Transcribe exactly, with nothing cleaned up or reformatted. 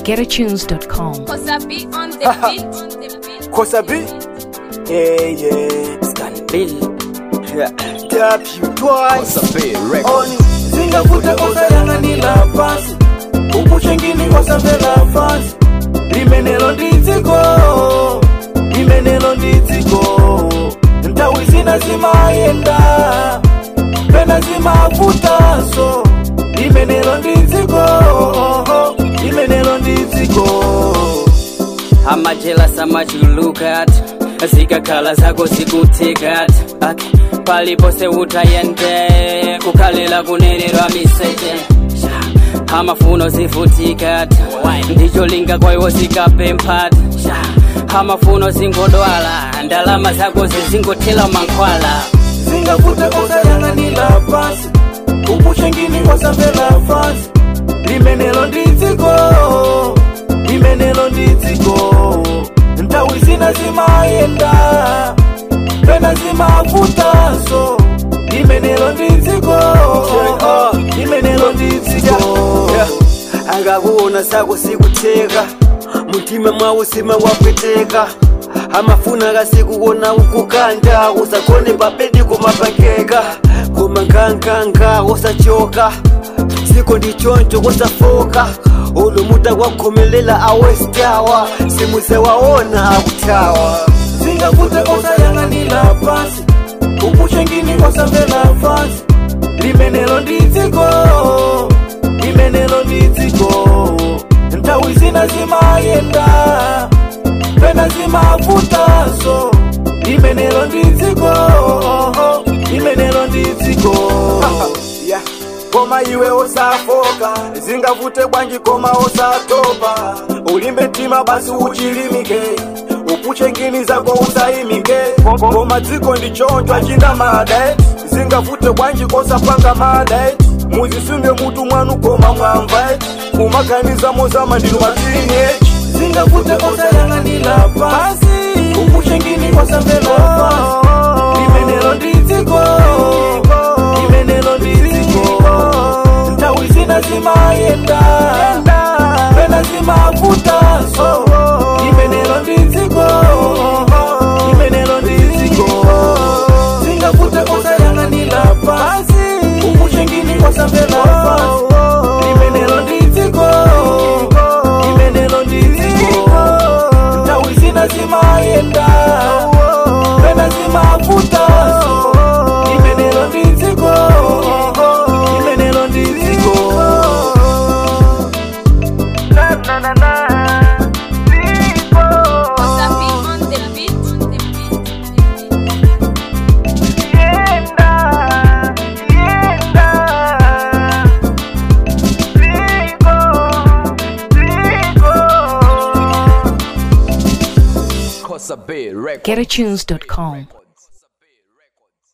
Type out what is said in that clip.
get a tunes dot com. Kosa B on the beat. Kosa B, yeah, yeah. Scan Bill, Yeah. Tap you twice. Kosa B record. Oni zingavuta kosa yanga ni la pasi. Upushe ngini kosa vela fasi. Limenelo ndiziko, limenelo ndiziko. Ntawi zina zima yenda, pena zima vuta so. Limenelo ndiziko, limenelo ndiziko. I'm jealous, I'm much you look at. Zika kala zako zikutika at. Okay. Palipo se utayende kukalela kunererwa miseje. Amafuno zifutika at. Ndicho linga kwa iwo zikapempat. Amafuno zingodwala, ndalama zako zingotela mankwala. Zingavuta kosa yanga ni la pasi. Upushe ngini kosa vela fasi. Limenelo ndiziko, limenelo ndiziko. Ntawi zina zima yenda, pena zima vuta so. Limenelo ndiziko, limenelo ndiziko. Angakuona sako sikuteka, mutima mwawo sima wapweteka. Amafuna kasikuona ukukanda, usakone papedi kumapangeka. Kumangankanga usachoka, siko ndichoncho kusafoka. Ulu muta wakomelela awestawa, simuze waona awutawa. Zingavuta kosa yanga ni la pasi. Upushe ngini kosa vela fasi. Limenelo ndiziko, limenelo ndiziko. Ntawi zina zima yenda, pena zima vuta so. Limenelo ndiziko, limenelo ndiziko. Yeah. Koma iwe osafoka, zingavute bwanji koma osatopa. Ulimbe tima basi uchilimike, upushe ngini zako usaimike. Koma ziko ndichonjwa chinda madait, zingavute bwanji kosa panga madait. Muzisumbye mutu mwanu koma mwamvait, kumakaniza mozama ndinu mateenage. Zingavute kosa yanga ni la pasi, upushe ngini kosa vela fasi. Limenelo ndiziko, limenelo ndiziko. Ntawi zina zima yenda, pena zima vuta so. Limenelo ndiziko, limenelo ndiziko. Zingavuta kosa yanga ni la pasi. Upushe ngini kosa vela fasi. Limenelo ndiziko, limenelo ndiziko. Ntawi zina zima yenda, pena zima vuta so. Limenelo ndiziko, limenelo ndiziko. Na na na na. Kosa B on the beat. Yenda, yenda. Zigo, zigo. Kosa B record. get a tunes dot com.